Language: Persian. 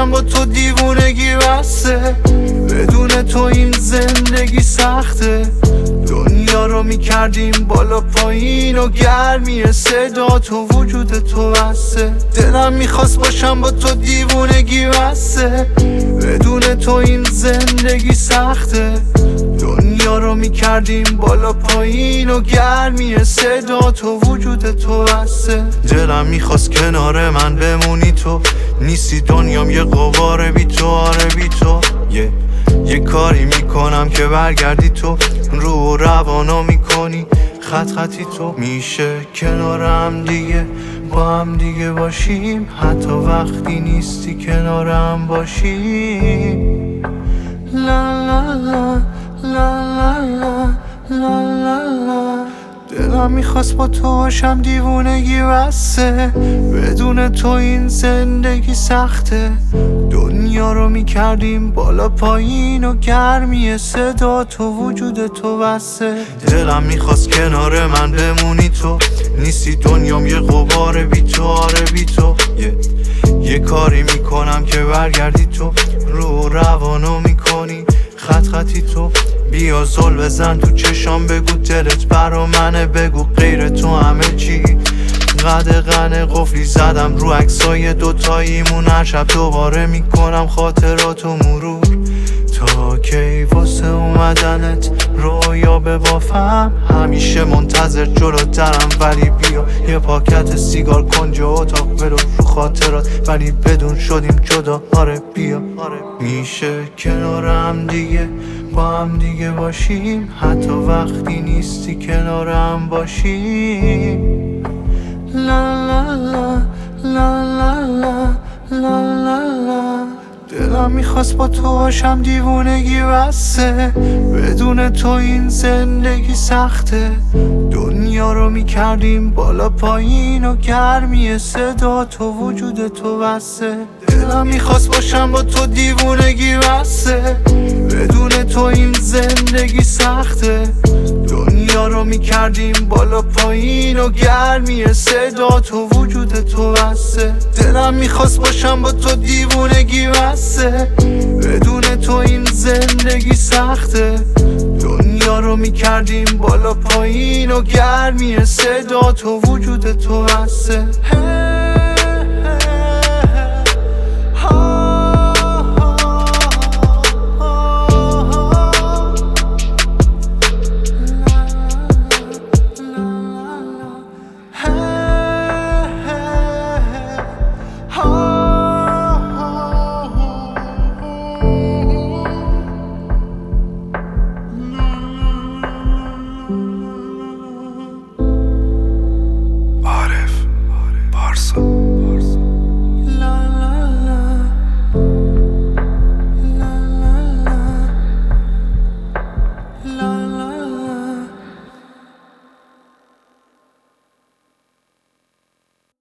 باشم با تو دیوونگی بسته، بدون تو این زندگی سخته. دنیا رو میکردیم بالا پایین و گرمی صدا تو وجود تو بسته. دلم میخواست باشم با تو دیوونگی بسته، بدون تو این زندگی سخته. دنیا رو میکردیم بالا پایین و گرمی صدا تو وجود تو بسته. دلم میخواست کنار من بمونی، تو نیستی دنیام یه غبار بی تو. آره بی تو یه کاری میکنم که برگردی تو، رو روانو میکنی خط خطی تو. میشه کنارم دیگه با هم دیگه باشیم، حتی وقتی نیستی کنارم باشیم. لا لا لا لا لا لا لا لا. دلم میخواست با تو باشم دیوونگی بسته، بدون تو این زندگی سخته. دنیا رو میکردیم بالا پایین و گرمی صدا تو وجود تو بسته. دلم میخواست کنار من بمونی، تو نیستی دنیام یه غبار بی تو. آره بی تو یه کاری میکنم که برگردی تو، رو روانو میکنی خط خطی تو. بیا زل بزن تو چشام، بگو دلت برا منه، بگو غیر تو همه چی قدغن. قفلی زدم رو عکسای دوتاییمون، هر شب دوباره میکنم خاطراتو مرور. تا کی واسه اومدنت رویا ببافم، همیشه منتظر جلوترم، ولی بیا یه پاکت سیگار کنج اتاق برو رو خاطرات، ولی بدون شدیم جدا. آره بیا میشه کنارم دیگه با هم دیگه باشیم، حتی وقتی نیستی کنارم باشیم. لا لا لا لا لا لا لا لا لا. دلم میخواست با تو باشم دیوونگی بسته، بدون تو این زندگی سخته. دنیا رو میکردیم بالا پایین و گرمی صدا تو وجود تو بسته. دلم میخواست باشم با تو دیوونگی بسته، بدون تو این زندگی سخته. دنیا رو میکردیم بالا پایین و گرمی صدا تو وجود تو بسته. دلم میخواست باشم با تو دیوونگی بسته، بدون تو این زندگی سخته. دنیا رو میکردیم بالا پایین و گرمی صدا تو وجود تو بسته.